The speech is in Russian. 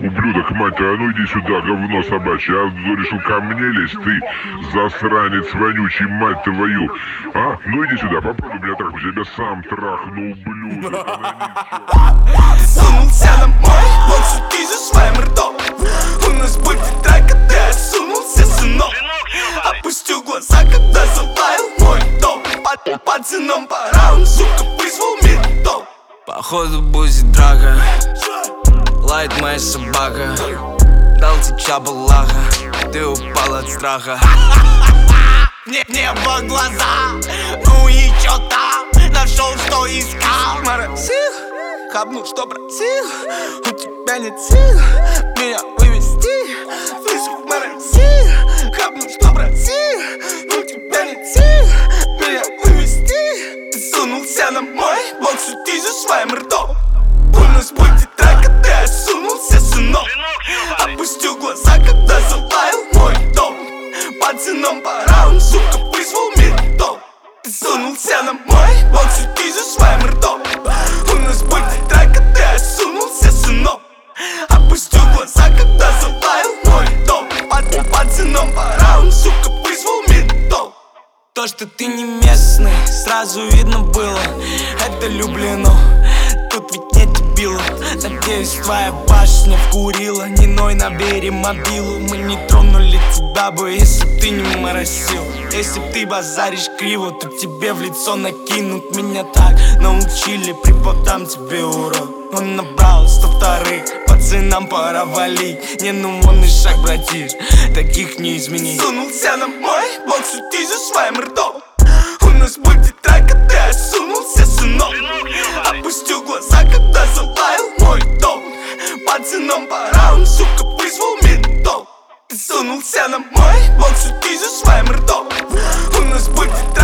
Ублюдок, мать твою, а ну иди сюда, говно собачье. А решил ко мне лезть, ты засранец вонючий, мать твою. А? Ну иди сюда, попробуй меня трахнуть, я тебя сам трахну, ублюдок. Сунулся на мой блок, суки за своим ртом. У нас будет трек, когда я сунулся, сынок. Опустил глаза, когда залаял мой дом. Под пацаном пора, он, сука, вызвал ментов. Походу будет драка, лает моя собака. Дал тебе чабалаха, ты упал от страха. Небо глаза, ну и чё там? Нашел, что искал. Моросил, хапнул, что просил. У тебя нет сил меня вывести. Слышь, моросил, хапнул, что просил. У тебя нет сил меня вывести. Ты сунулся на мой блок, суди за своим ртом. У нас будет трек, когда я сунулся, сынок. Опустил глаза, когда залаял мой дом. Пацаном пора, он, сука, вызвал ментов. Ты сунулся на мой блок, суди за своим ртом. У нас будет трек, когда я сунулся, сынок. Опустил глаза, когда залаял мой дом. Пацаном пора, он, сука, вызвал ментов. То, что ты не местный, сразу видно было. Это Люблино, тут ведь нет дебилов. Надеюсь, твоя башня вкурила. Не ной, набери мобилу. Мы не тронули тебя бы, если б ты не моросил. Если б ты базаришь криво, то тебе в лицо накинут. Меня так научили, преподам тебе урок. Он набрал 102, пацанам пора валить. Не, ну вон и шаг, братиш, таких не изменить. Сунулся на мой блок, суди за своим ртом. У нас будет трек, когда я сунулся, сынок. Опустил глаза, когда залаял мой дом. Пацаном пора, он, сука, вызвал ментов. Ты сунулся на мой блок, суди за своим ртом. У нас будет трек.